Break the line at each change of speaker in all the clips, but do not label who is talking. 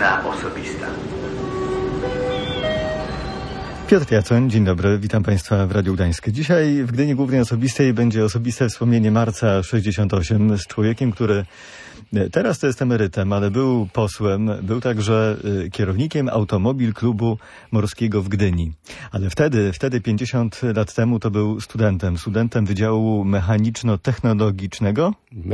Główna osobista.
Piotr Jacoń, dzień dobry, witam Państwa w Radiu Gdańskie. Dzisiaj w Gdyni Głównej Osobistej będzie osobiste wspomnienie marca 68 z człowiekiem, który teraz to jest emerytem, ale był posłem, był także kierownikiem Automobil Klubu Morskiego w Gdyni. Ale wtedy 50 lat temu to był studentem Wydziału Mechaniczno-Technologicznego.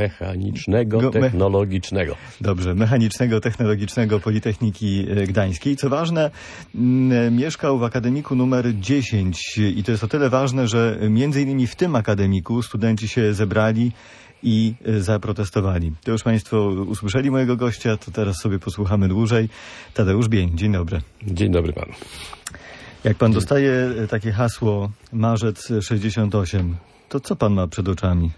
Mechanicznego-technologicznego.
Dobrze, Mechanicznego-Technologicznego Politechniki Gdańskiej. Co ważne, mieszkał w akademiku numer 10 i to jest o tyle ważne, że między innymi w tym akademiku studenci się zebrali i zaprotestowali. To już Państwo usłyszeli mojego gościa, to teraz sobie posłuchamy dłużej. Tadeusz Bień, dzień dobry.
Dzień dobry panu.
Jak pan dostaje takie hasło marzec 68, to co pan ma przed oczami?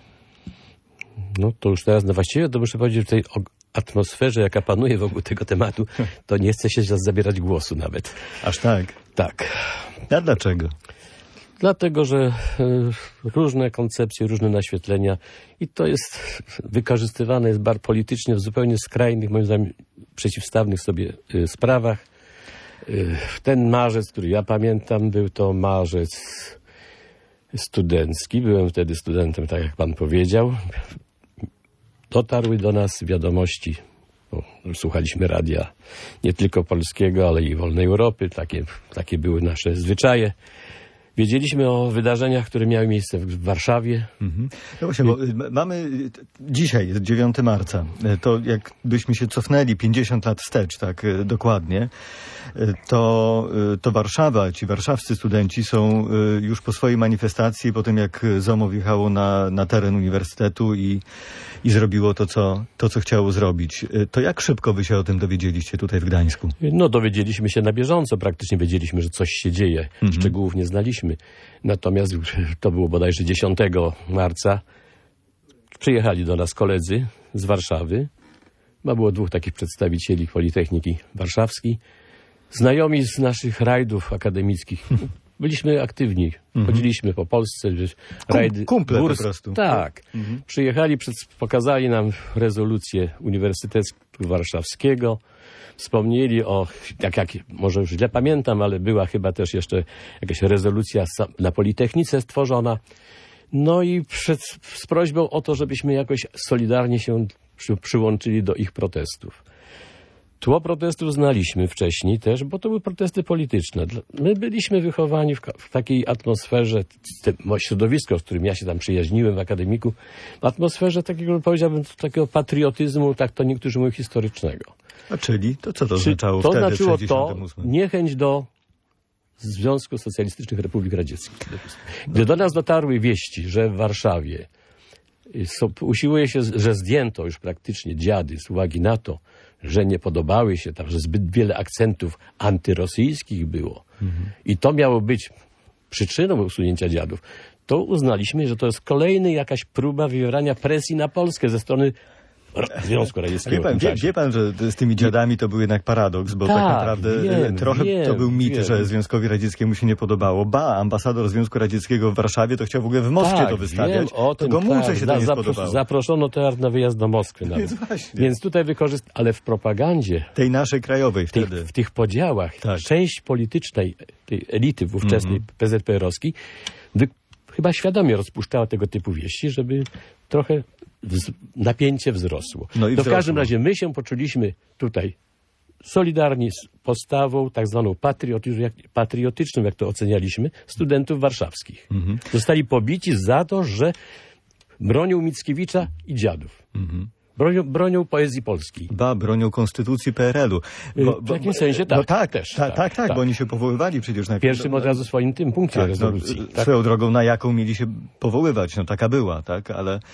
No to już teraz właściwie to muszę powiedzieć, w tej atmosferze, jaka panuje wokół tego tematu, to nie chce się zabierać głosu nawet.
Aż tak?
Tak.
A dlaczego?
Dlatego, że różne koncepcje, różne naświetlenia i to jest wykorzystywane jest bardzo politycznie w zupełnie skrajnych, moim zdaniem, przeciwstawnych sobie sprawach. Ten marzec, który ja pamiętam, był to marzec studencki. Byłem wtedy studentem, tak jak pan powiedział. Dotarły do nas wiadomości, bo słuchaliśmy radia nie tylko polskiego, ale i Wolnej Europy. Takie były nasze zwyczaje. Wiedzieliśmy o wydarzeniach, które miały miejsce w Warszawie.
Mhm. No właśnie, bo mamy dzisiaj, 9 marca, to jakbyśmy się cofnęli 50 lat wstecz, tak dokładnie, to Warszawa, ci warszawscy studenci są już po swojej manifestacji, po tym jak ZOMO wjechało na teren uniwersytetu i zrobiło to, co chciało zrobić. To jak szybko wy się o tym dowiedzieliście tutaj w Gdańsku?
No dowiedzieliśmy się na bieżąco, praktycznie wiedzieliśmy, że coś się dzieje. Szczegółów nie znaliśmy. Natomiast to było bodajże 10 marca. Przyjechali do nas koledzy z Warszawy. Było 2 takich przedstawicieli Politechniki Warszawskiej. Znajomi z naszych rajdów akademickich. Byliśmy aktywni. Chodziliśmy po Polsce. Rajdy,
kumple po prostu.
Tak. Przyjechali, pokazali nam rezolucję Uniwersytetu Warszawskiego. Wspomnieli o, może już źle pamiętam, ale była chyba też jeszcze jakaś rezolucja na Politechnice stworzona. No i z prośbą o to, żebyśmy jakoś solidarnie się przyłączyli do ich protestów. Tło protestów znaliśmy wcześniej też, bo to były protesty polityczne. My byliśmy wychowani w takiej atmosferze, środowisko, z którym ja się tam przyjaźniłem w akademiku, w atmosferze takiego, powiedziałbym, takiego patriotyzmu, tak to niektórzy mówią, historycznego.
A czyli? To co to oznaczało
to
wtedy,
znaczyło
68?
To niechęć do Związku Socjalistycznych Republik Radzieckich. Gdy do nas dotarły wieści, że w Warszawie usiłuje się, że zdjęto już praktycznie dziady z uwagi na to, że nie podobały się tam, że zbyt wiele akcentów antyrosyjskich było i to miało być przyczyną usunięcia dziadów, to uznaliśmy, że to jest kolejna jakaś próba wywierania presji na Polskę ze strony Związku Radzieckiego.
Wie pan, że z tymi dziadami to był jednak paradoks, bo tak naprawdę trochę to był mit, że Związkowi Radzieckiemu się nie podobało. Ambasador Związku Radzieckiego w Warszawie to chciał w ogóle w Moskwie to wystawiać. To Gomulce się to nie spodobało.
Zaproszono teraz na wyjazd do Moskwy nawet. Więc tutaj ale w propagandzie
tej naszej krajowej wtedy.
W tych podziałach część politycznej tej elity ówczesnej PZPR-owskiej chyba świadomie rozpuszczała tego typu wieści, żeby trochę napięcie wzrosło. W każdym razie my się poczuliśmy tutaj solidarni z postawą tak zwaną patriotyczną, jak to ocenialiśmy, studentów warszawskich. Zostali pobici za to, że bronią Mickiewicza i dziadów. Bronią poezji polskiej.
Bronią konstytucji PRL-u.
W jakimś sensie tak.
Bo oni się powoływali przecież na
pierwszym od razu swoim tym punkcie rezolucji.
Swoją drogą, na jaką mieli się powoływać. Taka była, tak?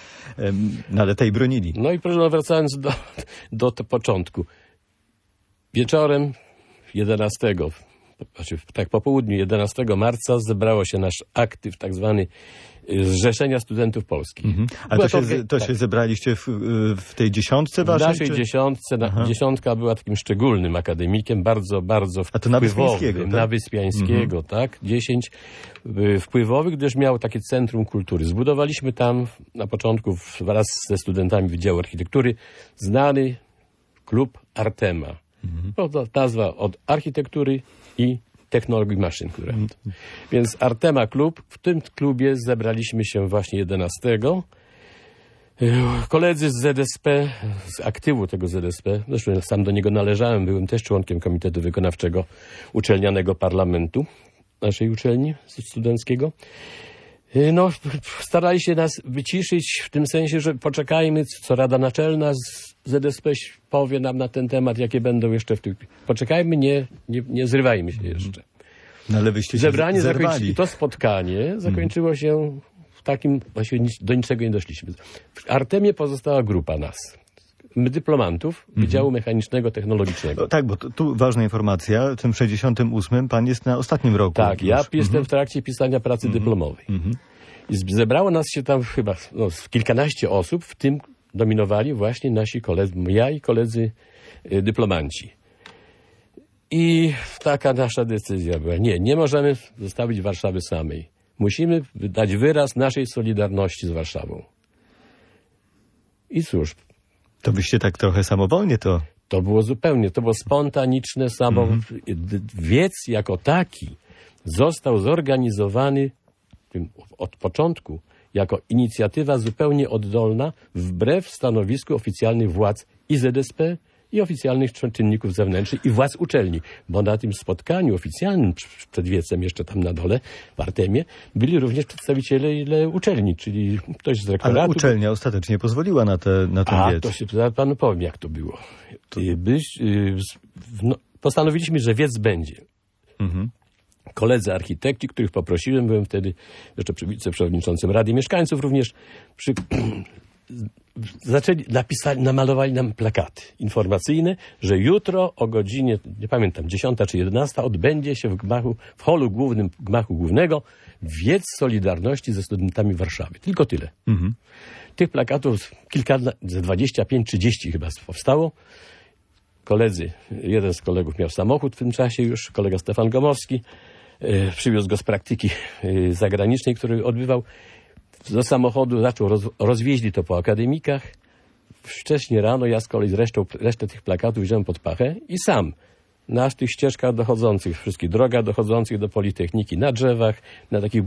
Ale tej bronili.
No i proszę, wracając do początku. Wieczorem 11, tak po południu 11 marca zebrało się nasz aktyw tak zwany Zrzeszenia Studentów Polskich.
A się zebraliście w tej dziesiątce waszej?
W naszej dziesiątce. Dziesiątka była takim szczególnym akademikiem, bardzo, bardzo
wpływowym.
Na Wyspiańskiego, tak? 10 wpływowych, gdyż miał takie centrum kultury. Zbudowaliśmy tam na początku wraz ze studentami Wydziału Architektury znany klub Artema. To nazwa od architektury i technologii maszyn. Więc Artema Klub, w tym klubie zebraliśmy się właśnie 11. Koledzy z ZSP, z aktywu tego ZSP, zresztą sam do niego należałem, byłem też członkiem Komitetu Wykonawczego Uczelnianego Parlamentu naszej uczelni studenckiego. No, starali się nas wyciszyć w tym sensie, że poczekajmy, co Rada Naczelna z ZSP powie nam na ten temat, jakie będą jeszcze w tych... Poczekajmy, nie zrywajmy się jeszcze.
No, ale wyście się
Zebranie
zerwali.
to spotkanie zakończyło się w takim, właściwie do niczego nie doszliśmy. W Artemie pozostała grupa nas, dyplomantów Wydziału Mechanicznego Technologicznego.
No, tak, bo tu ważna informacja, w tym 68 pan jest na ostatnim roku.
Tak, ja jestem w trakcie pisania pracy dyplomowej. I zebrało nas się tam chyba kilkanaście osób, w tym dominowali właśnie nasi koledzy, ja i koledzy dyplomanci. I taka nasza decyzja była. Nie możemy zostawić Warszawy samej. Musimy dać wyraz naszej solidarności z Warszawą. I cóż.
To byście tak trochę samowolnie to...
To było spontaniczne, wiec jako taki został zorganizowany od początku jako inicjatywa zupełnie oddolna, wbrew stanowisku oficjalnych władz i ZSP, i oficjalnych czynników zewnętrznych i władz uczelni. Bo na tym spotkaniu oficjalnym przed wiecem, jeszcze tam na dole, w Artemie, byli również przedstawiciele uczelni, czyli ktoś z rektoratu.
Ale uczelnia ostatecznie pozwoliła na ten wiec.
To się panu powiem, jak to było. Postanowiliśmy, że wiec będzie. Koledzy architekci, których poprosiłem, byłem wtedy jeszcze wiceprzewodniczącym Rady Mieszkańców również, namalowali nam plakaty informacyjne, że jutro o godzinie, nie pamiętam, 10 czy 11 odbędzie się w holu głównym gmachu głównego wiec solidarności ze studentami Warszawy. Tylko tyle. Tych plakatów ze 25-30 chyba powstało. Koledzy, jeden z kolegów miał samochód w tym czasie już, kolega Stefan Gomowski, przywiózł go z praktyki zagranicznej, który odbywał. Do samochodu rozwieźli to po akademikach. Wcześnie rano ja z kolei resztę tych plakatów wziąłem pod pachę i sam na tych ścieżkach dochodzących, wszystkich drogach dochodzących do Politechniki, na drzewach, na takich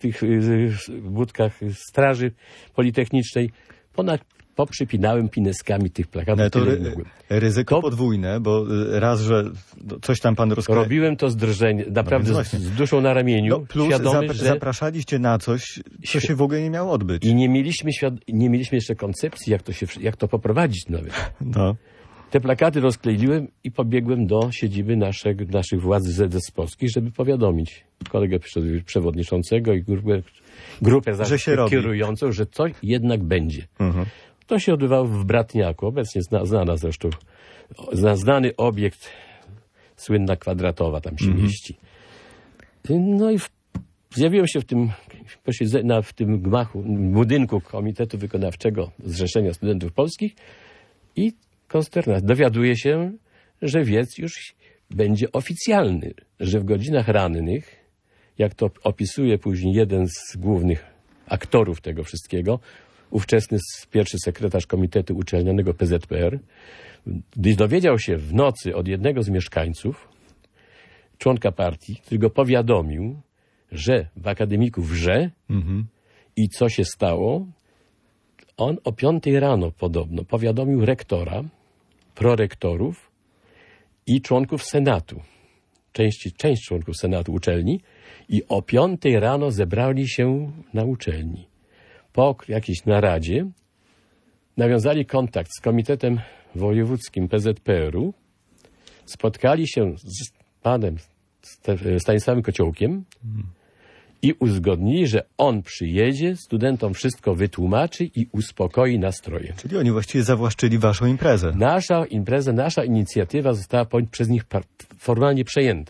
budkach straży politechnicznej, poprzypinałem pineskami tych plakatów.
No to ryzyko podwójne, bo raz, że coś tam pan rozkreślił.
Robiłem to z drżeniem, naprawdę z duszą na ramieniu.
Plus
świadomy, że
zapraszaliście na coś, co się w ogóle nie miało odbyć.
I nie mieliśmy jeszcze koncepcji, jak to poprowadzić nawet.
No.
Te plakaty rozkleiłem i pobiegłem do siedziby naszych władz ZS-owskich, żeby powiadomić kolegę przewodniczącego i grupę kierującą, że coś jednak będzie. To się odbywało w Bratniaku, obecnie znana zresztą, znany obiekt, słynna Kwadratowa tam się mieści. No i zjawiłem się w tym gmachu, budynku Komitetu Wykonawczego Zrzeszenia Studentów Polskich i konsternacja. Dowiaduję się, że wiec już będzie oficjalny, że w godzinach rannych, jak to opisuje później jeden z głównych aktorów tego wszystkiego, ówczesny pierwszy sekretarz Komitetu Uczelnianego PZPR, gdy dowiedział się w nocy od jednego z mieszkańców, członka partii, który go powiadomił, że w akademiku wrze i co się stało, on o 5 rano podobno powiadomił rektora, prorektorów i członków Senatu, część członków Senatu uczelni i o 5 rano zebrali się na uczelni. Po jakiejś naradzie nawiązali kontakt z Komitetem Wojewódzkim PZPR-u, spotkali się z panem Stanisławem Kociołkiem i uzgodnili, że on przyjedzie, studentom wszystko wytłumaczy i uspokoi nastroje.
Czyli oni właściwie zawłaszczyli waszą imprezę.
Nasza inicjatywa została przez nich formalnie przejęta.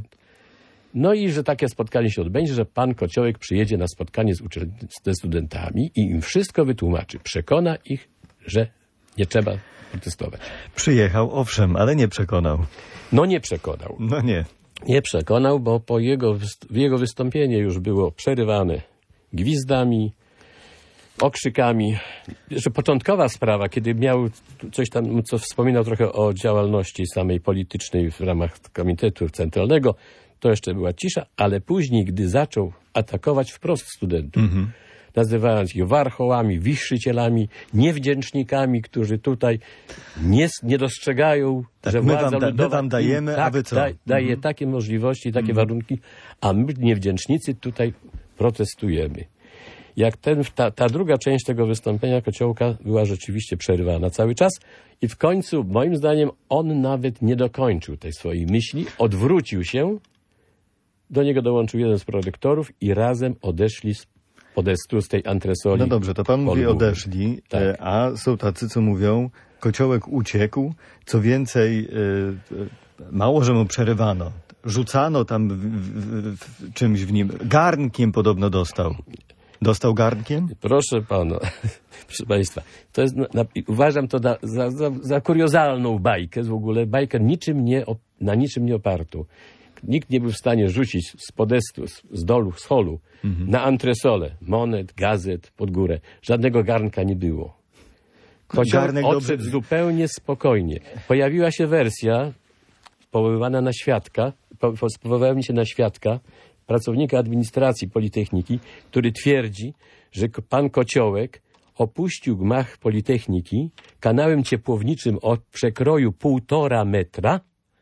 No i że takie spotkanie się odbędzie, że pan Kociołek przyjedzie na spotkanie ze studentami i im wszystko wytłumaczy. Przekona ich, że nie trzeba protestować.
Przyjechał, owszem, ale nie przekonał.
No nie przekonał.
No nie.
Nie przekonał, bo jego wystąpienie już było przerywane gwizdami. okrzykami. Że początkowa sprawa, kiedy miał coś tam, co wspominał trochę o działalności samej politycznej w ramach Komitetu Centralnego, to jeszcze była cisza, ale później, gdy zaczął atakować wprost studentów, nazywając ich warchołami, wichrzycielami, niewdzięcznikami, którzy tutaj nie dostrzegają,
tak,
że władza ludowa
my wam dajemy,
tak,
a wy co?
daje takie możliwości, takie warunki, a my, niewdzięcznicy, tutaj protestujemy. Jak ta druga część tego wystąpienia Kociołka była rzeczywiście przerywana cały czas i w końcu, moim zdaniem, on nawet nie dokończył tej swojej myśli, odwrócił się, do niego dołączył jeden z prorektorów i razem odeszli z podestu, z tej antresoli.
No dobrze, to pan mówi odeszli,
tak.
A są tacy, co mówią, Kociołek uciekł, co więcej, mało, że mu przerywano. Rzucano tam czymś w nim, garnkiem podobno dostał. Dostał garnkiem?
Proszę pana, proszę państwa, to jest, uważam to za kuriozalną bajkę, w ogóle bajkę na niczym nie opartą. Nikt nie był w stanie rzucić z podestu, z dolu, z holu, na antresolę monet, gazet, pod górę. Żadnego garnka nie było. Kociołek odszedł zupełnie spokojnie. Pojawiła się wersja powoływana na świadka, powołałem się na świadka, pracownika administracji Politechniki, który twierdzi, że pan Kociołek opuścił gmach Politechniki kanałem ciepłowniczym o przekroju 1,5 metra,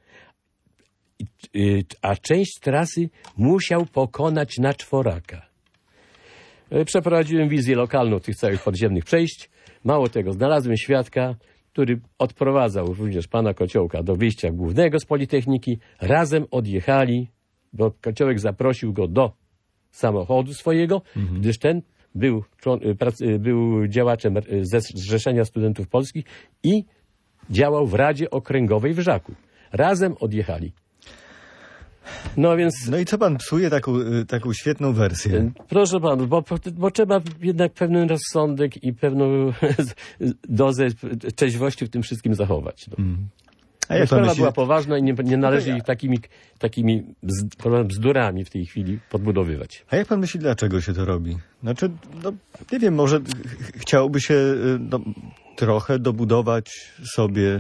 a część trasy musiał pokonać na czworaka. Przeprowadziłem wizję lokalną tych całych podziemnych przejść. Mało tego, znalazłem świadka, który odprowadzał również pana Kociołka do wyjścia głównego z Politechniki. Razem odjechali, bo Kociołek zaprosił go do samochodu swojego, gdyż ten był działaczem Zrzeszenia Studentów Polskich i działał w Radzie Okręgowej w Żaku. Razem odjechali. No więc...
No i co pan psuje taką świetną wersję?
Proszę pana, bo trzeba jednak pewien rozsądek i pewną dozę trzeźwości w tym wszystkim zachować. No. A jak sprawa była poważna i nie należy ich takimi bzdurami w tej chwili podbudowywać.
A jak pan myśli, dlaczego się to robi? Znaczy, nie wiem, może chciałoby się trochę dobudować sobie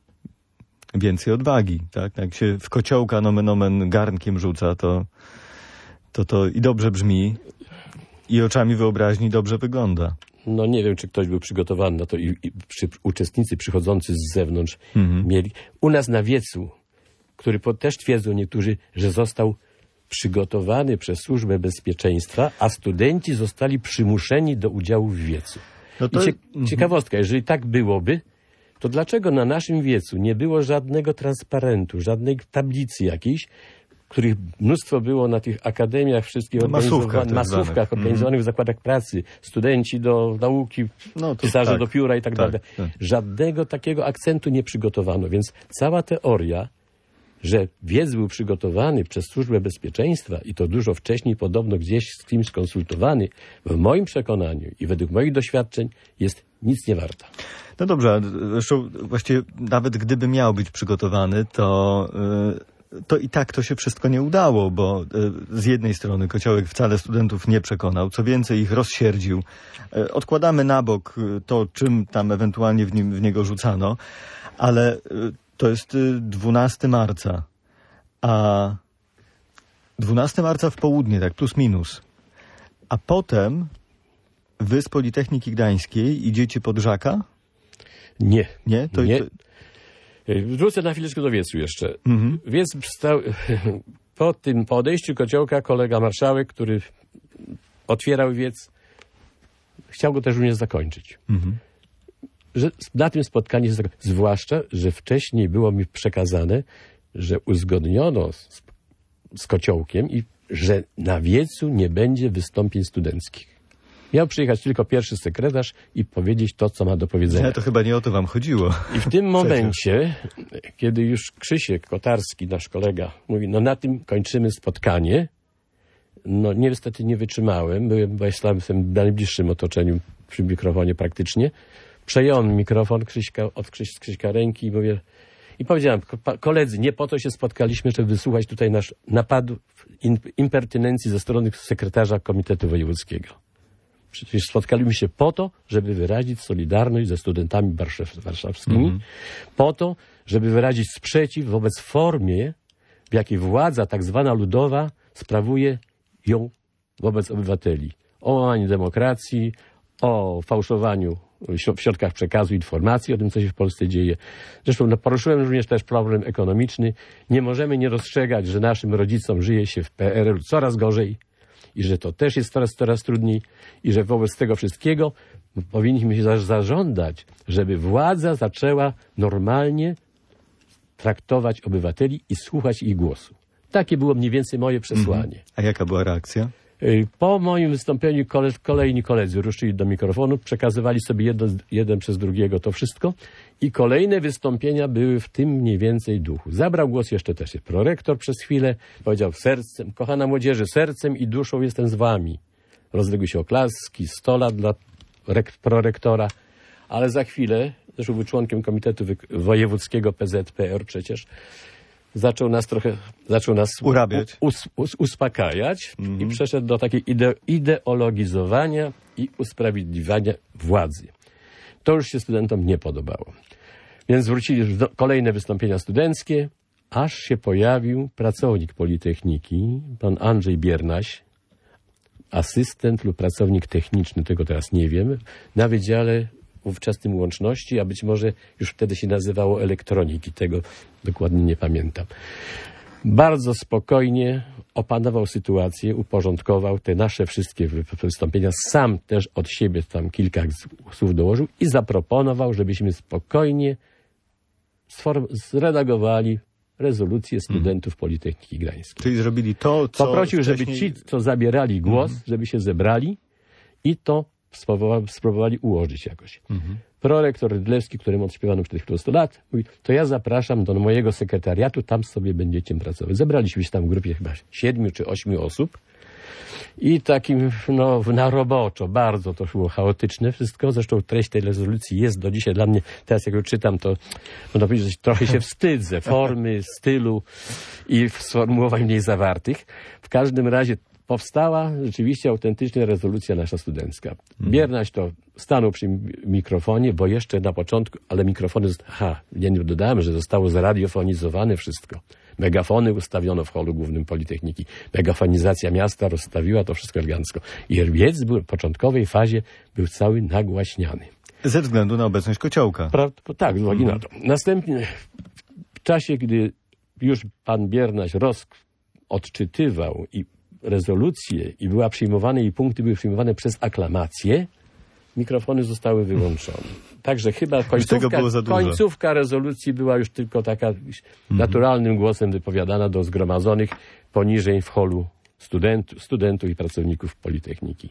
więcej odwagi, tak? Jak się w Kociołka nomen omen garnkiem rzuca, to i dobrze brzmi, i oczami wyobraźni dobrze wygląda.
No nie wiem, czy ktoś był przygotowany na to i uczestnicy przychodzący z zewnątrz mieli. U nas na wiecu, który też twierdzą niektórzy, że został przygotowany przez Służbę Bezpieczeństwa, a studenci zostali przymuszeni do udziału w wiecu. No to... Ciekawostka, jeżeli tak byłoby, to dlaczego na naszym wiecu nie było żadnego transparentu, żadnej tablicy jakiejś, których mnóstwo było na tych akademiach wszystkich masówkach organizowanych w zakładach pracy, studenci do nauki, pisarze do pióra i tak dalej. Żadnego takiego akcentu nie przygotowano, więc cała teoria, że wiec był przygotowany przez Służbę Bezpieczeństwa i to dużo wcześniej podobno gdzieś z kimś skonsultowany, w moim przekonaniu i według moich doświadczeń jest nic nie warta.
No dobrze, zresztą właściwie nawet gdyby miał być przygotowany, to i tak to się wszystko nie udało, bo z jednej strony Kociołek wcale studentów nie przekonał, co więcej ich rozsierdził. Odkładamy na bok to, czym tam ewentualnie w niego rzucano, ale to jest 12 marca, a 12 marca w południe, tak plus minus, a potem wy z Politechniki Gdańskiej idziecie pod Żaka?
Nie.
Nie?
Nie. Wrócę na chwileczkę do wiecu jeszcze. Wiec stał, po odejściu Kociołka kolega marszałek, który otwierał wiec, chciał go też również zakończyć. Że na tym spotkaniu, zwłaszcza, że wcześniej było mi przekazane, że uzgodniono z Kociołkiem i że na wiecu nie będzie wystąpień studenckich. Miał przyjechać tylko pierwszy sekretarz i powiedzieć to, co ma do powiedzenia.
Nie, to chyba nie o to wam chodziło.
I w tym momencie, kiedy już Krzysiek Kotarski, nasz kolega, mówi, na tym kończymy spotkanie, niestety nie wytrzymałem, bo jestem w najbliższym otoczeniu przy mikrofonie praktycznie. Przejąłem mikrofon od Krzyśka ręki i mówię, i powiedziałem, koledzy, nie po to się spotkaliśmy, żeby wysłuchać tutaj napadu impertynencji ze strony sekretarza Komitetu Wojewódzkiego. Przecież spotkaliśmy się po to, żeby wyrazić solidarność ze studentami warszawskimi, po to, żeby wyrazić sprzeciw wobec formie, w jakiej władza tak zwana ludowa sprawuje ją wobec obywateli. O łamaniu demokracji, o fałszowaniu w środkach przekazu informacji o tym, co się w Polsce dzieje. Zresztą poruszyłem również też problem ekonomiczny. Nie możemy nie dostrzegać, że naszym rodzicom żyje się w PRL-u coraz gorzej i że to też jest coraz trudniej i że wobec tego wszystkiego powinniśmy się zażądać, żeby władza zaczęła normalnie traktować obywateli i słuchać ich głosu. Takie było mniej więcej moje przesłanie.
A jaka była reakcja?
Po moim wystąpieniu kolejni koledzy ruszyli do mikrofonu, przekazywali sobie jeden przez drugiego to wszystko i kolejne wystąpienia były w tym mniej więcej duchu. Zabrał głos jeszcze też prorektor przez chwilę, powiedział sercem, kochana młodzieży, sercem i duszą jestem z wami. Rozległy się oklaski, 100 lat dla prorektora, ale za chwilę, zresztą był członkiem Komitetu Wojewódzkiego PZPR przecież, zaczął nas
urabiać,
uspokajać i przeszedł do takiej ideologizowania i usprawiedliwiania władzy. To już się studentom nie podobało. Więc wrócili kolejne wystąpienia studenckie, aż się pojawił pracownik Politechniki, pan Andrzej Biernaś, asystent lub pracownik techniczny, tego teraz nie wiem, na Wydziale ówczesnym Łączności, a być może już wtedy się nazywało elektroniki, tego dokładnie nie pamiętam. Bardzo spokojnie opanował sytuację, uporządkował te nasze wszystkie wystąpienia, sam też od siebie tam kilka słów dołożył i zaproponował, żebyśmy spokojnie zredagowali rezolucję studentów Politechniki Gdańskiej.
Czyli zrobili to, co
poprosił,
wcześniej...
żeby ci, co zabierali głos, żeby się zebrali i to spróbowali ułożyć jakoś. Prorektor Rydlewski, któremu odśpiewano przed chwilą 100 lat, mówi, to ja zapraszam do mojego sekretariatu, tam sobie będziecie pracować. Zebraliśmy się tam w grupie chyba 7 czy 8 osób i takim, na roboczo, bardzo to było chaotyczne wszystko. Zresztą treść tej rezolucji jest do dzisiaj dla mnie, teraz jak ją czytam, to można powiedzieć, że trochę się wstydzę formy, stylu i sformułowań w niej zawartych. W każdym razie powstała rzeczywiście autentycznie rezolucja nasza studencka. Biernaś to stanął przy mikrofonie, bo jeszcze na początku, ale mikrofony, nie dodałem, że zostało zradiofonizowane wszystko. Megafony ustawiono w holu głównym Politechniki. Megafonizacja miasta rozstawiła to wszystko elegancko. I wiec w początkowej fazie był cały nagłaśniany.
Ze względu na obecność kociołka.
Tak, z uwagi na to. Następnie w czasie, gdy już pan Biernaś odczytywał i rezolucje i była przyjmowane i punkty były przyjmowane przez aklamację, mikrofony zostały wyłączone. Także chyba końcówka rezolucji była już tylko taka naturalnym głosem wypowiadana do zgromadzonych poniżej w holu studentów i pracowników Politechniki.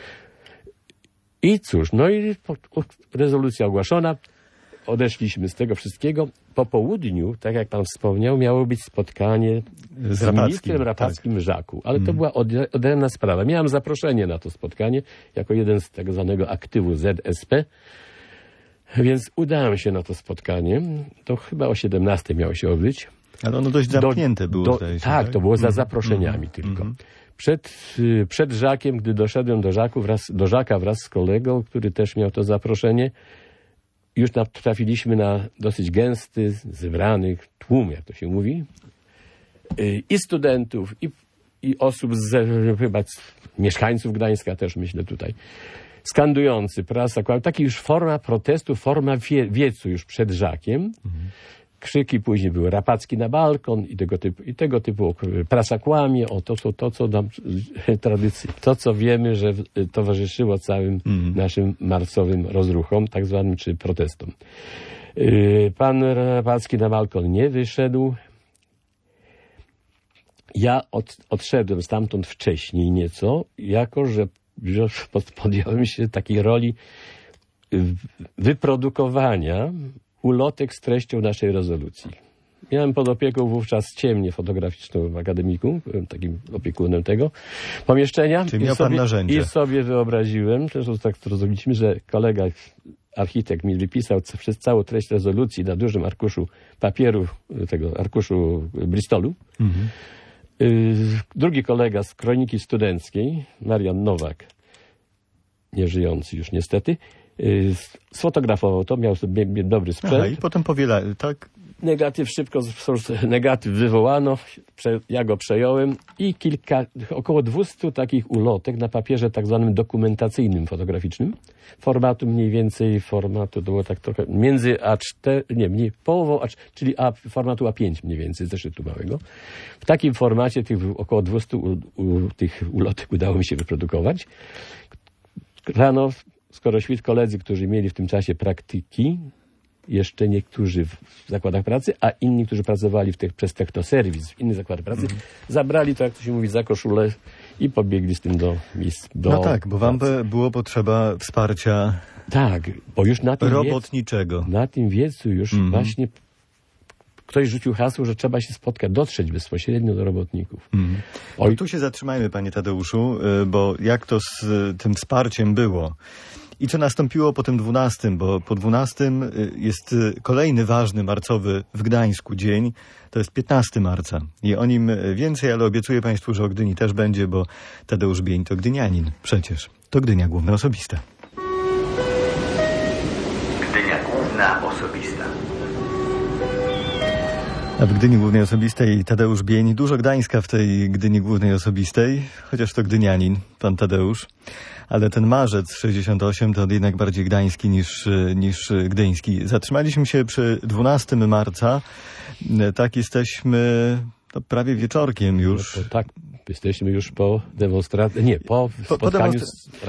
I cóż, rezolucja ogłaszona, odeszliśmy z tego wszystkiego. Po południu, tak jak pan wspomniał, miało być spotkanie z ministrem Rapackim w Żaku. Ale to była odrębna sprawa. Miałem zaproszenie na to spotkanie jako jeden z tak zwanego aktywu ZSP. Więc udałem się na to spotkanie. To chyba o 17 miało się odbyć.
Ale ono dość zamknięte było.
Tak, to było za zaproszeniami tylko. Przed Żakiem, gdy doszedłem do Żaka wraz z kolegą, który też miał to zaproszenie, już trafiliśmy na dosyć gęsty, zebranych tłum, jak to się mówi, i studentów, i osób chyba mieszkańców Gdańska też, myślę tutaj, skandujący, prasa, taki już forma protestu, forma wiecu już przed Żakiem. Krzyki później były Rapacki na balkon i tego typu prasa kłamie, to co nam tradycji, to co wiemy, że towarzyszyło całym naszym marcowym rozruchom, tak zwanym, czy protestom. Pan Rapacki na balkon nie wyszedł. Ja odszedłem stamtąd wcześniej nieco, jako że podjąłem się takiej roli wyprodukowania ulotek z treścią naszej rezolucji. Miałem pod opieką wówczas ciemnię fotograficzną w akademiku, byłem takim opiekunem tego pomieszczenia.
Czyli miał pan narzędzie.
I sobie wyobraziłem, zresztą tak to zrobiliśmy, że kolega, architekt mi wypisał przez całą treść rezolucji na dużym arkuszu papieru, tego arkuszu Bristolu. Drugi kolega z kroniki studenckiej, Marian Nowak, nieżyjący już niestety, sfotografował to, miał sobie dobry sprzęt.
Aha, i potem powielali, tak?
Negatyw szybko, negatyw wywołano, ja go przejąłem i około 200 takich ulotek na papierze tak zwanym dokumentacyjnym, fotograficznym. Formatu to było tak trochę między A4, mniej połową, czyli formatu A5 mniej więcej, zeszytu małego. W takim formacie tych około 200 tych ulotek udało mi się wyprodukować. Rano, skoro świt, koledzy, którzy mieli w tym czasie praktyki, jeszcze niektórzy w zakładach pracy, a inni, którzy pracowali przez technoserwis w innych zakładach pracy, zabrali to, jak to się mówi, za koszulę i pobiegli z tym do miejsc.
No tak, bo wam było potrzeba wsparcia
bo już na tym
robotniczego.
Na tym wiecu już właśnie ktoś rzucił hasło, że trzeba się spotkać, dotrzeć bezpośrednio do robotników.
No tu się zatrzymajmy, panie Tadeuszu, bo jak to z tym wsparciem było? I co nastąpiło po tym 12, bo po 12 jest kolejny ważny marcowy w Gdańsku dzień, to jest 15 marca. I o nim więcej, ale obiecuję państwu, że o Gdyni też będzie, bo Tadeusz Bień to gdynianin przecież. To Gdynia Główna Osobista.
Gdynia Główna Osobista.
A w Gdyni Głównej Osobistej Tadeusz Bień. Dużo Gdańska w tej Gdyni Głównej Osobistej, chociaż to gdynianin, pan Tadeusz. Ale ten marzec 68 to jednak bardziej gdański niż gdyński. Zatrzymaliśmy się przy 12 marca. Tak jesteśmy prawie wieczorkiem już.
Tak, jesteśmy już po demonstracji, po spotkaniu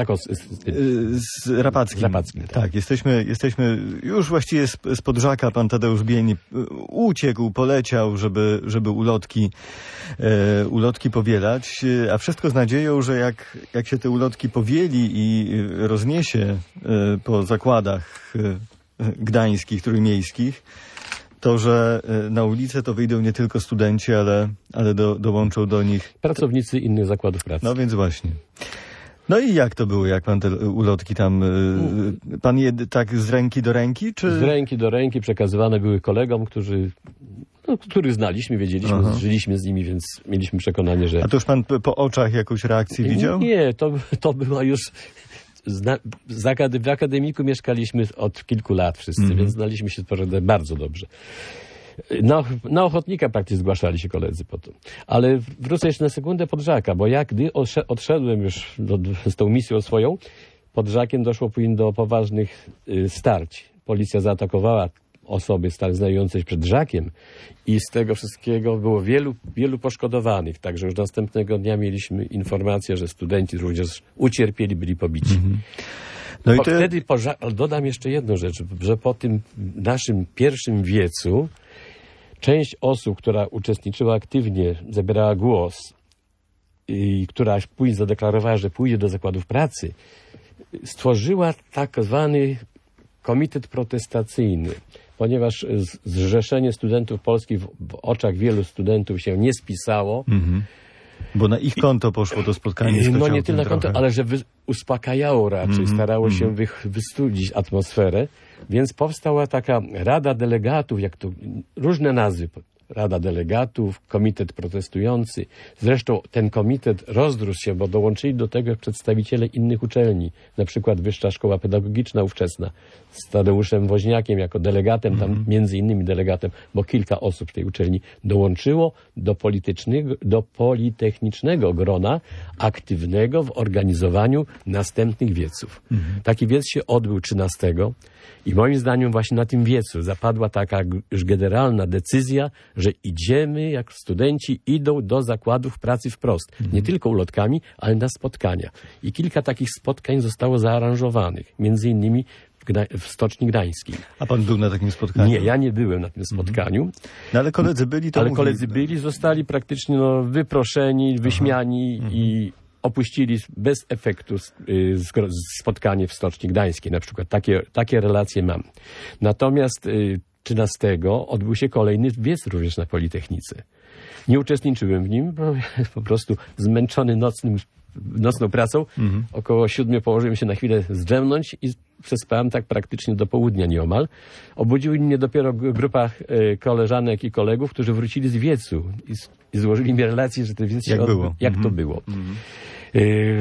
z Rapackim. Tak, jesteśmy już właściwie z Podrzaka. Pan Tadeusz Bień uciekł, poleciał, żeby ulotki powielać, a wszystko z nadzieją, że jak się te ulotki powieli i rozniesie po zakładach gdańskich, trójmiejskich, to, że na ulicę to wyjdą nie tylko studenci, ale dołączą do nich
pracownicy innych zakładów pracy.
No więc właśnie. No i jak to było, jak pan te ulotki tam, pan je tak z ręki do ręki, czy?
Z ręki do ręki przekazywane były kolegom, których znaliśmy, wiedzieliśmy, żyliśmy z nimi, więc mieliśmy przekonanie, że...
A to już pan po oczach jakąś reakcję widział?
Nie, to była już... W akademiku mieszkaliśmy od kilku lat wszyscy, więc znaliśmy się bardzo dobrze. Na ochotnika praktycznie zgłaszali się koledzy potem. Ale wrócę jeszcze na sekundę Podrzaka, bo gdy odszedłem już z tą misją swoją, Podrzakiem doszło później do poważnych starć. Policja zaatakowała osoby znajdujące się przed Drzakiem i z tego wszystkiego było wielu poszkodowanych. Także już następnego dnia mieliśmy informację, że studenci również ucierpieli, byli pobici. No i wtedy dodam jeszcze jedną rzecz, że po tym naszym pierwszym wiecu część osób, która uczestniczyła aktywnie, zabierała głos i która później zadeklarowała, że pójdzie do zakładów pracy, stworzyła tak zwany komitet protestacyjny, ponieważ Zrzeszenie Studentów Polskich w oczach wielu studentów się nie spisało.
Bo na ich konto poszło to spotkanie.
No nie tyle na konto, ale że uspokajało raczej, starało się wystudzić atmosferę, więc powstała taka Rada Delegatów, różne nazwy. Rada Delegatów, Komitet Protestujący. Zresztą ten komitet rozrósł się, bo dołączyli do tego przedstawiciele innych uczelni. Na przykład Wyższa Szkoła Pedagogiczna ówczesna z Tadeuszem Woźniakiem jako delegatem, tam między innymi delegatem, bo kilka osób w tej uczelni dołączyło do politechnicznego grona aktywnego w organizowaniu następnych wieców. Taki wiec się odbył 13. I moim zdaniem właśnie na tym wiecu zapadła taka już generalna decyzja, że idziemy, jak studenci idą do zakładów pracy wprost. Nie tylko ulotkami, ale na spotkania. I kilka takich spotkań zostało zaaranżowanych. Między innymi w Stoczni Gdańskiej.
A pan był na takim spotkaniu?
Nie, ja nie byłem na tym spotkaniu.
No ale koledzy byli, to
koledzy byli, zostali praktycznie wyproszeni, wyśmiani i opuścili bez efektu spotkanie w Stoczni Gdańskiej. Na przykład takie relacje mam. Natomiast 13 odbył się kolejny wiec również na Politechnice. Nie uczestniczyłem w nim, bo po prostu zmęczony nocną pracą. Około 7 położyłem się na chwilę zdrzemnąć i przespałem tak praktycznie do południa nieomal. Obudziła mnie dopiero grupa koleżanek i kolegów, którzy wrócili z wiecu i złożyli mi relację, że ten wiec się
jak to było.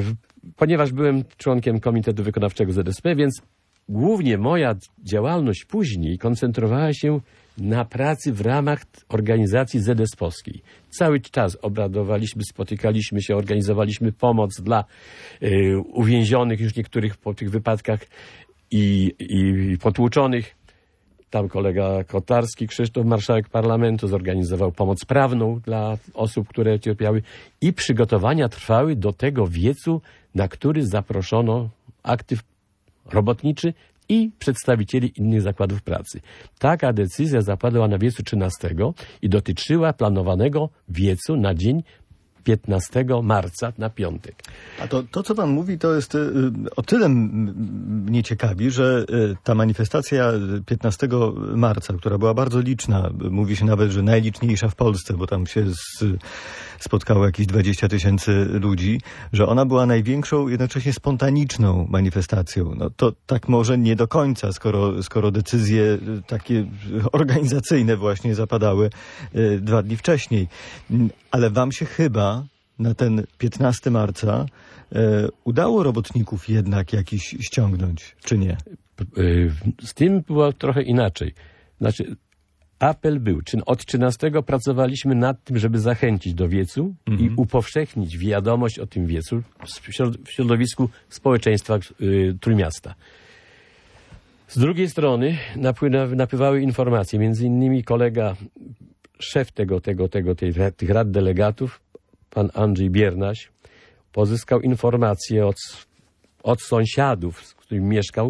ponieważ byłem członkiem Komitetu Wykonawczego ZSP, więc głównie moja działalność później koncentrowała się na pracy w ramach organizacji ZSP-owskiej. Cały czas obradowaliśmy, spotykaliśmy się, organizowaliśmy pomoc dla uwięzionych już niektórych po tych wypadkach i potłuczonych. Tam kolega Kotarski, Krzysztof, marszałek parlamentu, zorganizował pomoc prawną dla osób, które cierpiały i przygotowania trwały do tego wiecu, na który zaproszono aktyw robotniczy i przedstawicieli innych zakładów pracy. Taka decyzja zapadła na wiecu 13 i dotyczyła planowanego wiecu na dzień 15 marca na piątek.
A to co pan mówi, to jest o tyle mnie ciekawi, że ta manifestacja 15 marca, która była bardzo liczna, mówi się nawet, że najliczniejsza w Polsce, bo tam się spotkało jakieś 20 000 ludzi, że ona była największą, jednocześnie spontaniczną manifestacją. No to tak może nie do końca, skoro decyzje takie organizacyjne właśnie zapadały 2 dni wcześniej. Ale wam się chyba na ten 15 marca udało robotników jednak jakiś ściągnąć, czy nie?
Z tym było trochę inaczej. Znaczy, apel był. Od 13 pracowaliśmy nad tym, żeby zachęcić do wiecu i upowszechnić wiadomość o tym wiecu w środowisku społeczeństwa Trójmiasta. Z drugiej strony napływały informacje, między innymi kolega, szef tych rad delegatów, pan Andrzej Biernaś, pozyskał informacje od sąsiadów, z którym mieszkał,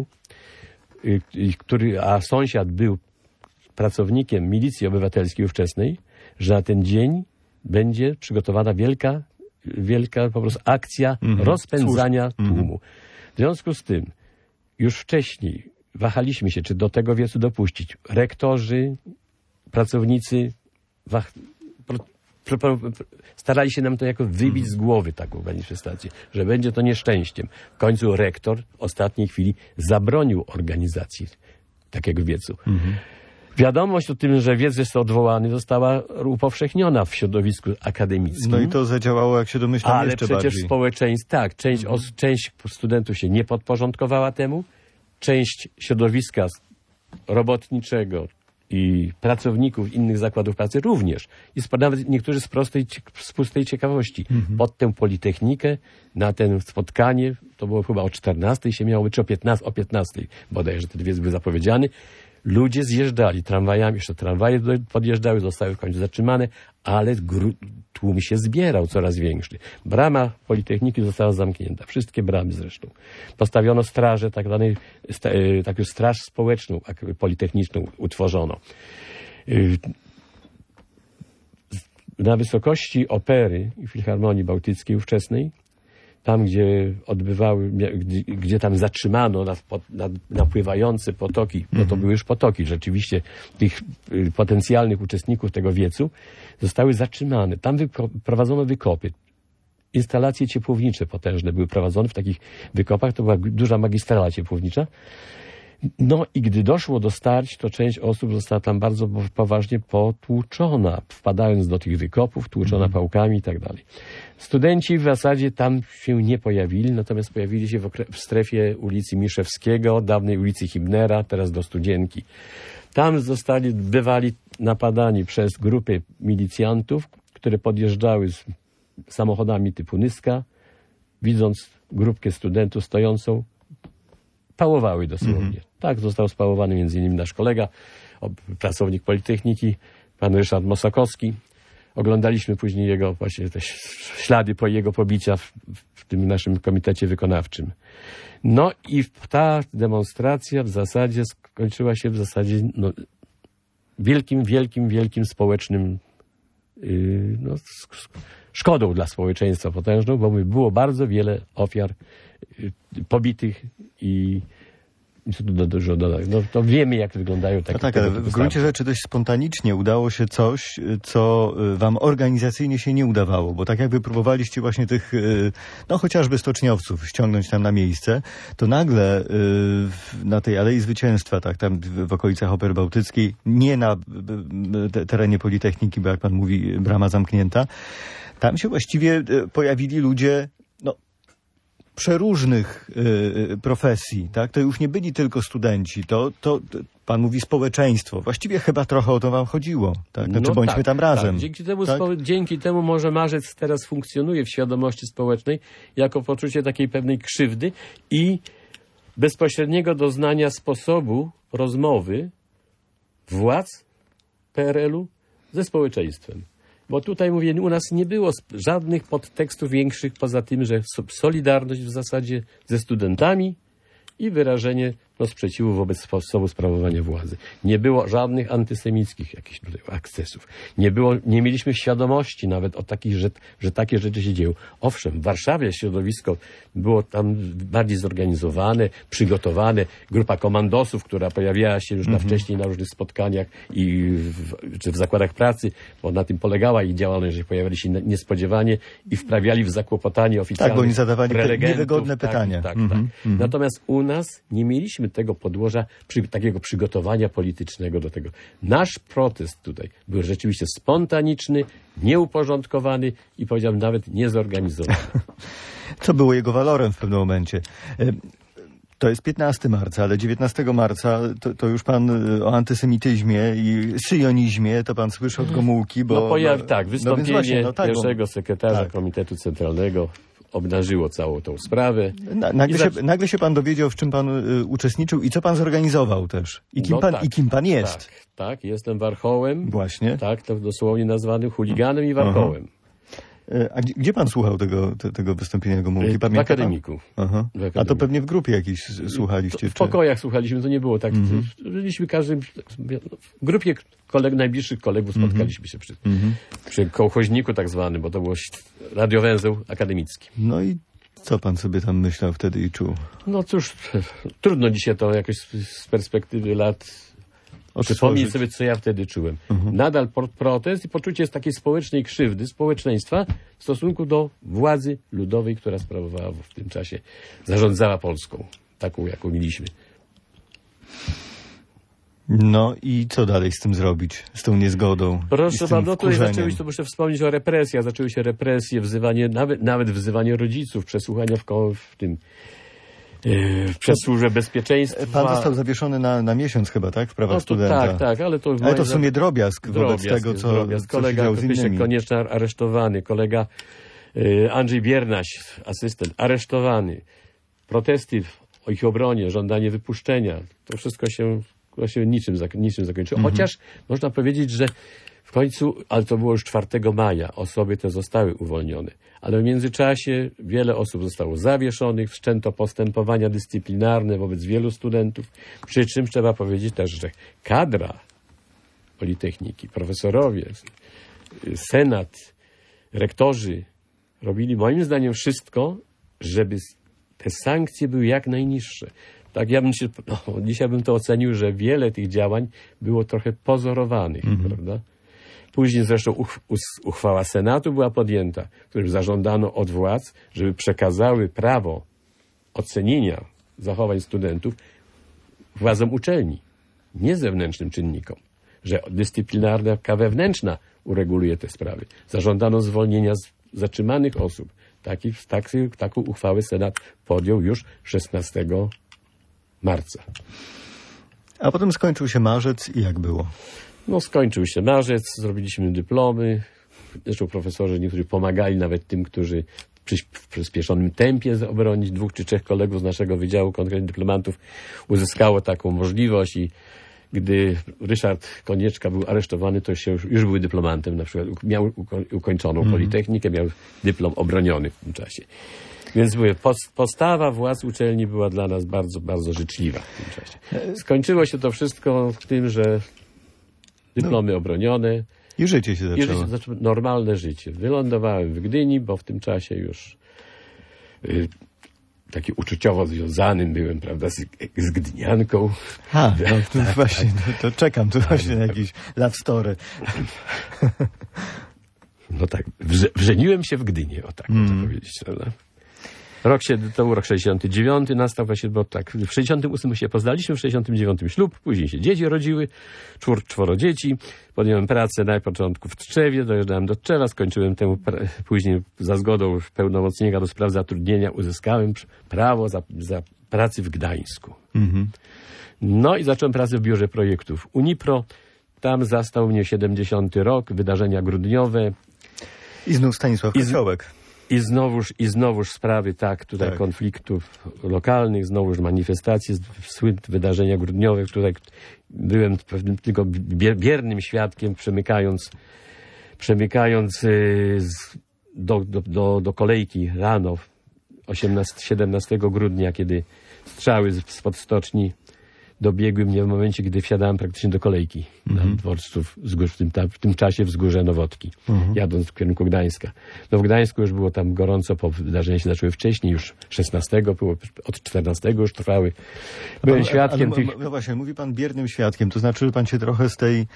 a sąsiad był pracownikiem milicji obywatelskiej ówczesnej, że na ten dzień będzie przygotowana wielka po prostu akcja rozpędzania tłumu. W związku z tym już wcześniej wahaliśmy się, czy do tego wiecu dopuścić. Rektorzy, pracownicy starali się nam to jako wybić z głowy taką manifestację, że będzie to nieszczęściem. W końcu rektor w ostatniej chwili zabronił organizacji takiego wiecu. Wiadomość o tym, że wiec jest odwołany, została upowszechniona w środowisku akademickim.
No i to zadziałało, jak się domyślam,
ale
jeszcze
przecież
bardziej.
Społeczeństwo, tak, część studentów się nie podporządkowała temu, część środowiska robotniczego i pracowników innych zakładów pracy również. I nawet niektórzy z pustej ciekawości. Pod tę Politechnikę, na ten spotkanie, to było chyba o 14 się miało być, czy o 15 bodajże ten wiec był zapowiedziany. Ludzie zjeżdżali tramwajami, jeszcze tramwaje podjeżdżały, zostały w końcu zatrzymane, ale tłum się zbierał coraz większy. Brama Politechniki została zamknięta. Wszystkie bramy zresztą. Postawiono strażę, taką straż społeczną, politechniczną utworzono. Na wysokości Opery i Filharmonii Bałtyckiej ówczesnej, tam, gdzie tam zatrzymano napływające potoki, no to były już potoki rzeczywiście, tych potencjalnych uczestników tego wiecu, zostały zatrzymane. Tam prowadzono wykopy. Instalacje ciepłownicze potężne były prowadzone w takich wykopach. To była duża magistrala ciepłownicza. No i gdy doszło do starć, to część osób została tam bardzo poważnie potłuczona, wpadając do tych wykopów, tłuczona pałkami i tak dalej. Studenci w zasadzie tam się nie pojawili, natomiast pojawili się w strefie ulicy Miszewskiego, dawnej ulicy Hibnera, teraz do Studzienki. Tam bywali napadani przez grupy milicjantów, które podjeżdżały z samochodami typu Nyska, widząc grupkę studentów stojącą, pałowały dosłownie. Tak został spałowany m.in. nasz kolega, pracownik Politechniki, pan Ryszard Mosakowski. Oglądaliśmy później jego właśnie te ślady jego pobicia w tym naszym komitecie wykonawczym. No i ta demonstracja w zasadzie skończyła się wielkim społecznym szkodą dla społeczeństwa potężną, bo było bardzo wiele ofiar pobitych i dużo dodać. No to wiemy, jak wyglądają takie
tak, ale w gruncie rzeczy dość spontanicznie udało się coś, co wam organizacyjnie się nie udawało, bo tak jakby próbowaliście właśnie tych, chociażby stoczniowców ściągnąć tam na miejsce, to nagle na tej Alei Zwycięstwa, tak, tam w okolicach Opery Bałtyckiej, nie na terenie Politechniki, bo jak pan mówi, brama zamknięta, tam się właściwie pojawili ludzie, przeróżnych profesji, tak? To już nie byli tylko studenci, to pan mówi społeczeństwo. Właściwie chyba trochę o to wam chodziło, tak? Znaczy, bądźmy tam razem.
Tak. Dzięki temu,
tak?
Dzięki temu może marzec teraz funkcjonuje w świadomości społecznej jako poczucie takiej pewnej krzywdy i bezpośredniego doznania sposobu rozmowy władz PRL-u ze społeczeństwem. Bo tutaj, mówię, u nas nie było żadnych podtekstów większych poza tym, że solidarność w zasadzie ze studentami i wyrażenie sprzeciwu wobec sposobu sprawowania władzy. Nie było żadnych antysemickich jakichś tutaj akcesów. Nie mieliśmy świadomości nawet o takich, że takie rzeczy się dzieją. Owszem, w Warszawie środowisko było tam bardziej zorganizowane, przygotowane. Grupa komandosów, która pojawiała się już wcześniej na różnych spotkaniach czy w zakładach pracy, bo na tym polegała ich działalność, że pojawiali się niespodziewanie i wprawiali w zakłopotanie oficjalnych
Tak, bo oni zadawali niewygodne
tak,
pytania.
Tak. Natomiast u nas nie mieliśmy tego podłoża, takiego przygotowania politycznego do tego. Nasz protest tutaj był rzeczywiście spontaniczny, nieuporządkowany i powiedziałbym nawet niezorganizowany.
Co było jego walorem w pewnym momencie. To jest 15 marca, ale 19 marca to już pan o antysemityzmie i syjonizmie, to pan słyszy od Gomułki, bo...
wystąpienie pierwszego sekretarza Komitetu Centralnego obnażyło całą tą sprawę.
Nagle się pan dowiedział, w czym pan uczestniczył i co pan zorganizował też. I kim pan jest.
Tak, jestem warchołem.
Właśnie.
Tak, to dosłownie nazwanym chuliganem i warchołem.
A gdzie pan słuchał tego wystąpienia Gomułki?
W akademiku.
A to pewnie w grupie jakiejś słuchaliście?
W pokojach słuchaliśmy, to nie było tak. Byliśmy każdym w grupie najbliższych kolegów spotkaliśmy się przy kołchoźniku tak zwanym, bo to było radiowęzeł akademicki.
No i co pan sobie tam myślał wtedy i czuł?
No cóż, trudno dzisiaj to jakoś z perspektywy lat przypomnieć sobie, co ja wtedy czułem. Nadal protest i poczucie takiej społecznej krzywdy społeczeństwa w stosunku do władzy ludowej, która sprawowała w tym czasie, zarządzała Polską, taką, jaką mieliśmy.
No i co dalej z tym zrobić? Z tą niezgodą?
Proszę pana, tutaj muszę wspomnieć o represjach. Zaczęły się represje, wzywanie, nawet wzywanie rodziców, przesłuchania przez Służbę Bezpieczeństwa.
Pan został zawieszony na miesiąc chyba, tak? W prawach studenta.
Tak, ale to
w sumie drobiazg wobec tego, co
kolega
się działo z innymi.
Konieczny aresztowany, kolega Andrzej Biernaś, asystent, aresztowany. Protesty w ich obronie, żądanie wypuszczenia. To wszystko się właśnie niczym zakończyło. Chociaż można powiedzieć, że w końcu, ale to było już 4 maja, osoby te zostały uwolnione. Ale w międzyczasie wiele osób zostało zawieszonych, wszczęto postępowania dyscyplinarne wobec wielu studentów. Przy czym trzeba powiedzieć też, że kadra Politechniki, profesorowie, senat, rektorzy robili moim zdaniem wszystko, żeby te sankcje były jak najniższe. Tak, dzisiaj bym to ocenił, że wiele tych działań było trochę pozorowanych, prawda? Później zresztą uchwała Senatu była podjęta, w którym zażądano od władz, żeby przekazały prawo ocenienia zachowań studentów władzom uczelni, nie zewnętrznym czynnikom, że dyscyplinarna wewnętrzna ureguluje te sprawy. Zażądano zwolnienia zatrzymanych osób. Taką uchwałę Senat podjął już 16 marca.
A potem skończył się marzec i jak było?
No skończył się marzec, zrobiliśmy dyplomy. Zresztą profesorzy niektórzy pomagali nawet tym, którzy w przyspieszonym tempie obronić. 2 czy 3 kolegów z naszego wydziału, konkretnie dyplomantów, uzyskało taką możliwość i gdy Ryszard Konieczka był aresztowany, to już był dyplomantem na przykład. Miał ukończoną Politechnikę, miał dyplom obroniony w tym czasie. Więc mówię, postawa władz uczelni była dla nas bardzo, bardzo życzliwa w tym czasie. Skończyło się to wszystko w tym, że dyplomy obronione.
I życie się zaczęło.
Normalne życie. Wylądowałem w Gdyni, bo w tym czasie już taki uczuciowo związanym byłem, prawda, z gdynianką.
Właśnie, to czekam tu właśnie na jakiś love story.
No tak, wrzeniłem się w Gdynie, o tak można powiedzieć, prawda? To był rok 69, nastał właśnie, bo tak, w 68 się poznaliśmy, w 69 ślub, później się dzieci rodziły, czworo dzieci, podjąłem pracę na początku w Tczewie, dojeżdżałem do Tczewa, skończyłem tę, później za zgodą pełnomocnika do spraw zatrudnienia uzyskałem prawo za pracy w Gdańsku. No i zacząłem pracę w biurze projektów Unipro, tam zastał mnie 70 rok, wydarzenia grudniowe.
I znów Stanisław Kociołek.
I znowuż sprawy, tutaj konfliktów lokalnych, znowuż manifestacje, słynne wydarzenia grudniowe, tutaj byłem pewnym tylko biernym świadkiem, przemykając do kolejki rano 17 grudnia, kiedy strzały spod stoczni dobiegły mnie w momencie, gdy wsiadałem praktycznie do kolejki na dworcu w tym czasie wzgórze Nowotki, jadąc w kierunku Gdańska. No w Gdańsku już było tam gorąco, wydarzenia się zaczęły wcześniej, już 16, od 14 już trwały. Byłem świadkiem tych...
No właśnie, mówi pan biernym świadkiem, to znaczy, że pan się trochę z tej...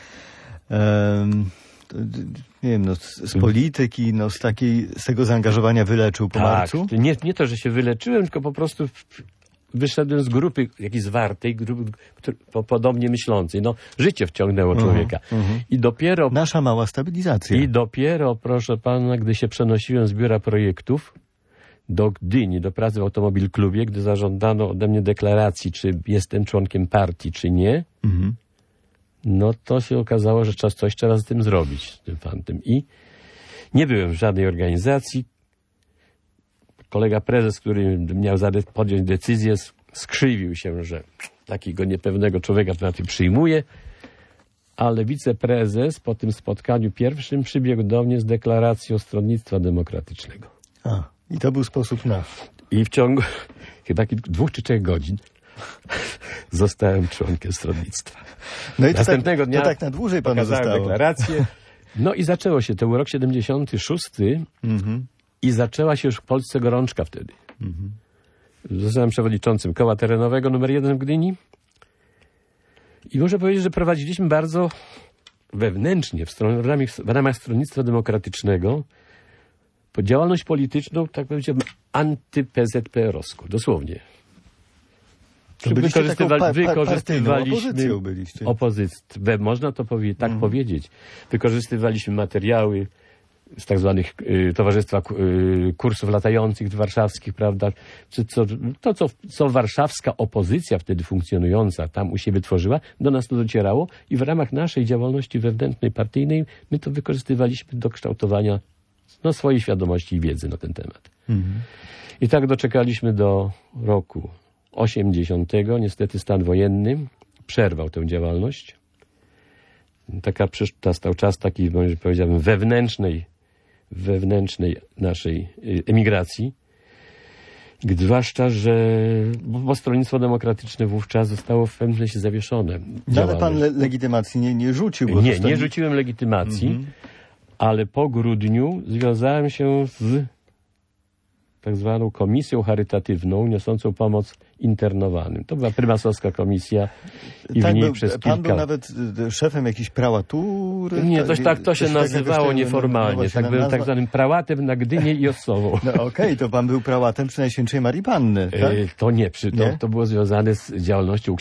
nie wiem, z polityki, z tego zaangażowania wyleczył po marcu?
Nie to, że się wyleczyłem, tylko po prostu wyszedłem z grupy jakiejś zwartej, grupy podobnie myślącej. No, życie wciągnęło człowieka. I dopiero...
Nasza mała stabilizacja.
I dopiero, proszę pana, gdy się przenosiłem z biura projektów do Gdyni, do pracy w Automobil Klubie, gdy zażądano ode mnie deklaracji, czy jestem członkiem partii, czy nie, no to się okazało, że coś trzeba z tym zrobić, z tym fantem. I nie byłem w żadnej organizacji. Kolega prezes, który miał podjąć decyzję, skrzywił się, że takiego niepewnego człowieka na tym przyjmuje, ale wiceprezes po tym spotkaniu pierwszym przybiegł do mnie z deklaracją Stronnictwa Demokratycznego.
I to był sposób na...
I w ciągu chyba 2 czy 3 godzin zostałem członkiem stronnictwa.
No i
następnego dnia
to tak na dłużej panu zostało.
Deklarację. No i zaczęło się. To był rok 76 i zaczęła się już w Polsce gorączka wtedy. Zostałem przewodniczącym koła terenowego numer 1 w Gdyni i muszę powiedzieć, że prowadziliśmy bardzo wewnętrznie w ramach Stronnictwa Demokratycznego działalność polityczną, tak powiedziałbym, anty-PZPR-owską, dosłownie. Wykorzystywaliśmy opozycję. Można to powiedzieć. Wykorzystywaliśmy materiały z tak zwanych Towarzystwa Kursów Latających Warszawskich, prawda? Co warszawska opozycja wtedy funkcjonująca tam u siebie tworzyła, do nas to docierało i w ramach naszej działalności wewnętrznej, partyjnej my to wykorzystywaliśmy do kształtowania swojej świadomości i wiedzy na ten temat. I tak doczekaliśmy do roku 80. Niestety stan wojenny przerwał tę działalność. Nastał czas taki, powiedziałbym, wewnętrznej naszej emigracji. Zwłaszcza, że bo Stronnictwo Demokratyczne wówczas zostało w pewnym sensie zawieszone.
No, ale pan legitymacji nie rzucił? Bo
nie rzuciłem legitymacji, ale po grudniu związałem się z tak zwaną komisją charytatywną niosącą pomoc internowanym. To była prymasowska komisja i w niej przez kilka...
Pan był nawet szefem jakiejś prałatury?
Nie, to się nazywało nieformalnie. Byłem tak zwanym prałatem na Gdynię i Ossową.
No okej, to pan był prałatem przy Najświętszej Marii Panny, tak?
To nie, to było związane z działalnością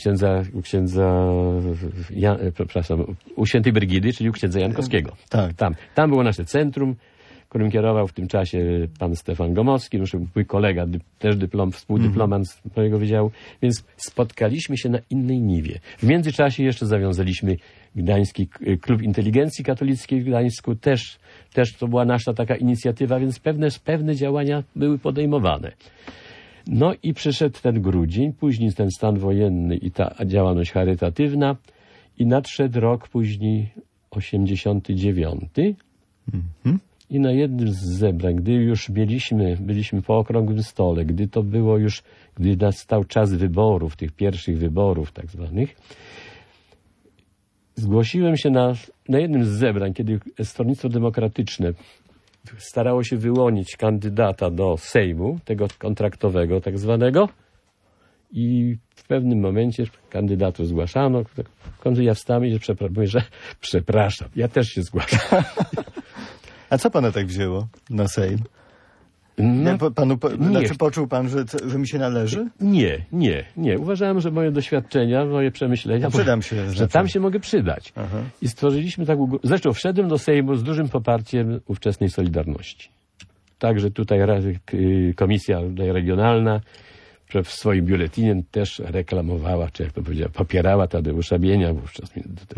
u świętej Brygidy, czyli u księdza Jankowskiego.
Tak.
Tam było nasze centrum, którym kierował w tym czasie pan Stefan Gomowski, mój kolega, też współdyplomant z mojego wydziału, więc spotkaliśmy się na innej niwie. W międzyczasie jeszcze zawiązaliśmy Gdański Klub Inteligencji Katolickiej w Gdańsku, też to była nasza taka inicjatywa, więc pewne działania były podejmowane. No i przyszedł ten grudzień, później ten stan wojenny i ta działalność charytatywna i nadszedł rok później 89. I na jednym z zebrań, gdy już byliśmy po okrągłym stole, gdy nastał czas wyborów, tych pierwszych wyborów tak zwanych, zgłosiłem się na jednym z zebrań, kiedy Stronnictwo Demokratyczne starało się wyłonić kandydata do Sejmu, tego kontraktowego tak zwanego, i w pewnym momencie kandydatów zgłaszano. W końcu ja wstałem i mówię, że przepraszam, ja też się zgłaszam.
A co pana tak wzięło na Sejm? No, znaczy poczuł pan, że mi się należy?
Nie. Uważałem, że moje doświadczenia, moje przemyślenia,
przydam się,
że tam się mogę przydać.
Aha.
I stworzyliśmy zresztą wszedłem do Sejmu z dużym poparciem ówczesnej Solidarności. Także tutaj komisja regionalna w swoim biuletynie też reklamowała, czy jak to powiedziała, popierała Tadeusza Bienia wówczas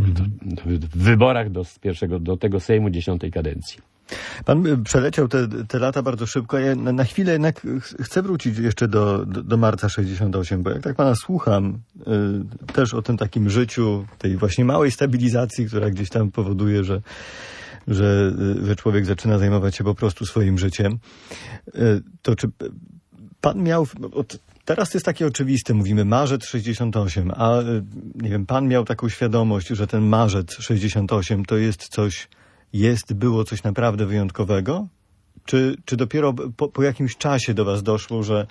w wyborach do tego Sejmu 10. kadencji.
Pan przeleciał te lata bardzo szybko. Ja na chwilę jednak chcę wrócić jeszcze do marca 68, bo jak tak pana słucham, też o tym takim życiu, tej właśnie małej stabilizacji, która gdzieś tam powoduje, że człowiek zaczyna zajmować się po prostu swoim życiem, to czy pan miał... Teraz to jest takie oczywiste, mówimy marzec 68, a nie wiem, pan miał taką świadomość, że ten marzec 68 to jest coś... było coś naprawdę wyjątkowego? Czy dopiero po jakimś czasie do was doszło, że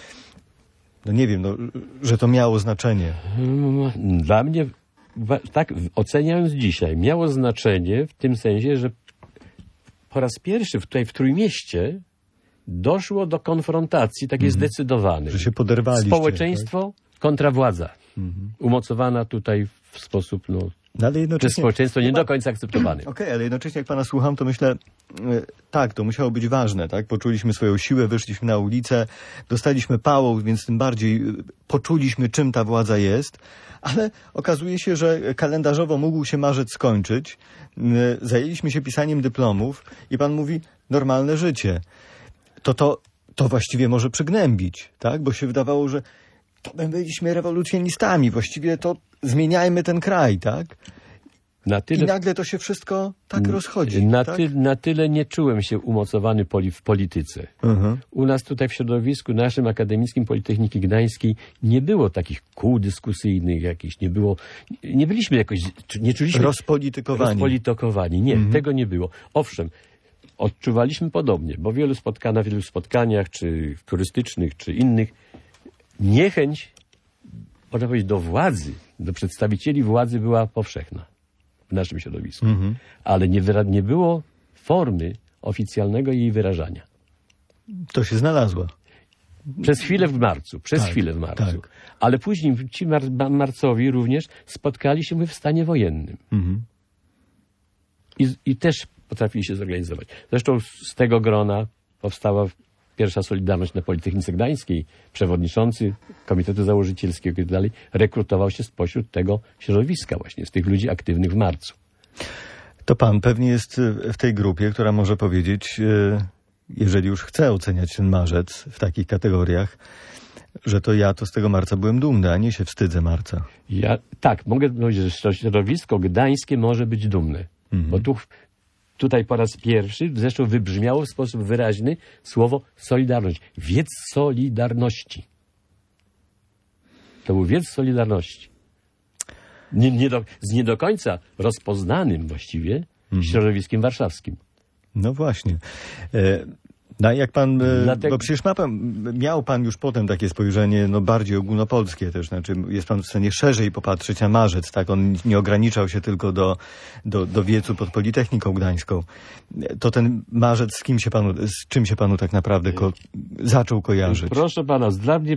no nie wiem, że to miało znaczenie?
Dla mnie, tak oceniając dzisiaj, miało znaczenie w tym sensie, że po raz pierwszy tutaj w Trójmieście doszło do konfrontacji takiej zdecydowanej.
Że się poderwaliście.
Społeczeństwo kontra władza. Umocowana tutaj w sposób ale przez społeczeństwo nie do końca akceptowany.
Okej, ale jednocześnie jak pana słucham, to myślę, tak, to musiało być ważne, tak? Poczuliśmy swoją siłę, wyszliśmy na ulicę, dostaliśmy pałą, więc tym bardziej poczuliśmy, czym ta władza jest, ale okazuje się, że kalendarzowo mógł się marzec skończyć, zajęliśmy się pisaniem dyplomów i pan mówi, normalne życie. To właściwie może przygnębić, tak? Bo się wydawało, że to my byliśmy rewolucjonistami, właściwie to zmieniajmy ten kraj, tak? I nagle to się wszystko tak rozchodzi.
Na tyle nie czułem się umocowany w polityce. U nas tutaj w środowisku naszym akademickim Politechniki Gdańskiej nie było takich kół dyskusyjnych jakichś, nie byliśmy jakoś, nie czuliśmy... Rozpolitykowani. Nie, tego nie było. Owszem, odczuwaliśmy podobnie, bo na wielu spotkaniach, czy turystycznych, czy innych, niechęć, można powiedzieć, do władzy, do przedstawicieli władzy była powszechna w naszym środowisku. Ale nie było formy oficjalnego jej wyrażania.
To się znalazło.
Przez chwilę w marcu. Tak. Ale później ci marcowi również spotkali się w stanie wojennym. I też potrafili się zorganizować. Zresztą z tego grona powstała pierwsza Solidarność na Politechnice Gdańskiej. Przewodniczący Komitetu Założycielskiego i tak dalej rekrutował się spośród tego środowiska właśnie, z tych ludzi aktywnych w marcu.
To pan pewnie jest w tej grupie, która może powiedzieć, jeżeli już chce oceniać ten marzec w takich kategoriach, że to ja z tego marca byłem dumny, a nie się wstydzę marca.
Tak, mogę powiedzieć, że środowisko gdańskie może być dumne. Bo tutaj po raz pierwszy zresztą wybrzmiało w sposób wyraźny słowo Solidarność. Wiec Solidarności. To był wiec Solidarności. Z nie do końca rozpoznanym właściwie środowiskiem warszawskim.
No właśnie. No jak pan, bo przecież miał pan już potem takie spojrzenie bardziej ogólnopolskie też, znaczy jest pan w stanie szerzej popatrzeć na marzec, tak? On nie ograniczał się tylko do wiecu pod Politechniką Gdańską. To ten marzec z czym się panu tak naprawdę zaczął kojarzyć?
Proszę pana, dla mnie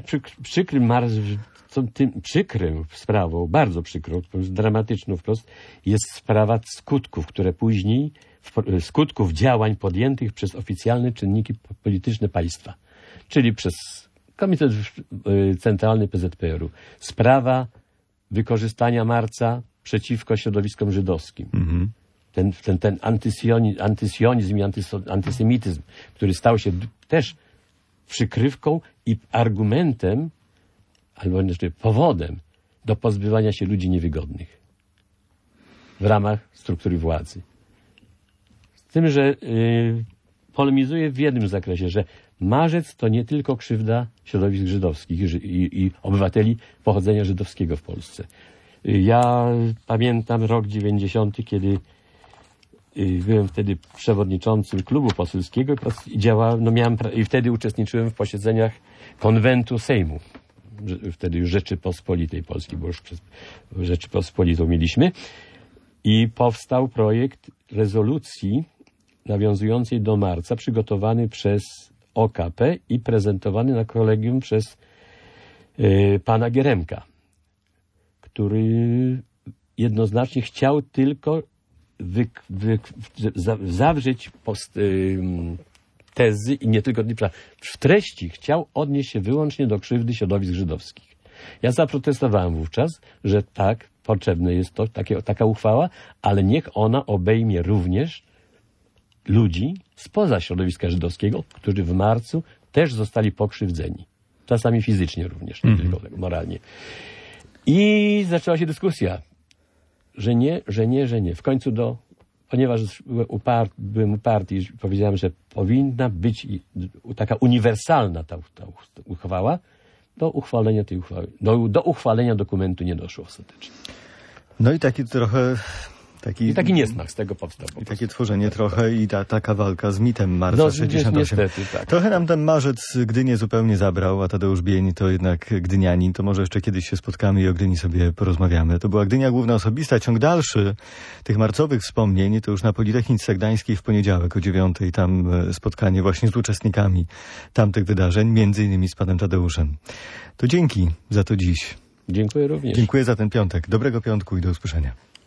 przykrym sprawą, bardzo przykrą, dramatyczną wprost, jest sprawa skutków, które później skutków działań podjętych przez oficjalne czynniki polityczne państwa, czyli przez Komitet Centralny PZPR-u. Sprawa wykorzystania marca przeciwko środowiskom żydowskim. Ten antysionizm i antysemityzm, który stał się też przykrywką i argumentem, albo powodem do pozbywania się ludzi niewygodnych w ramach struktury władzy. Z tym, że polemizuje w jednym zakresie, że marzec to nie tylko krzywda środowisk żydowskich i obywateli pochodzenia żydowskiego w Polsce. Ja pamiętam rok 90, kiedy byłem wtedy przewodniczącym klubu poselskiego i wtedy uczestniczyłem w posiedzeniach konwentu Sejmu. Wtedy już Rzeczypospolitej Polskiej, bo już Rzeczypospolitą mieliśmy. I powstał projekt rezolucji nawiązującej do marca, przygotowany przez OKP i prezentowany na kolegium przez pana Gieremka, który jednoznacznie chciał tylko zawrzeć tezy i nie tylko w treści chciał odnieść się wyłącznie do krzywdy środowisk żydowskich. Ja zaprotestowałem wówczas, że tak, potrzebna jest to, taka uchwała, ale niech ona obejmie również ludzi spoza środowiska żydowskiego, którzy w marcu też zostali pokrzywdzeni. Czasami fizycznie również, nie tylko moralnie. I zaczęła się dyskusja, że nie. W końcu ponieważ byłem uparty i powiedziałem, że powinna być taka uniwersalna ta uchwała, do uchwalenia tej uchwały, do uchwalenia dokumentu nie doszło ostatecznie.
No i taki trochę...
Taki niesmak z tego powstał.
I takie tworzenie trochę i taka walka z mitem marca 68.
Niestety, tak.
Trochę nam ten marzec Gdynię zupełnie zabrał, a Tadeusz Bień to jednak gdynianin. To może jeszcze kiedyś się spotkamy i o Gdyni sobie porozmawiamy. To była Gdynia Główna Osobista. Ciąg dalszy tych marcowych wspomnień to już na Politechnice Gdańskiej w poniedziałek o 9:00. Tam spotkanie właśnie z uczestnikami tamtych wydarzeń, między innymi z panem Tadeuszem. To dzięki za to dziś.
Dziękuję również.
Dziękuję za ten piątek. Dobrego piątku i do usłyszenia.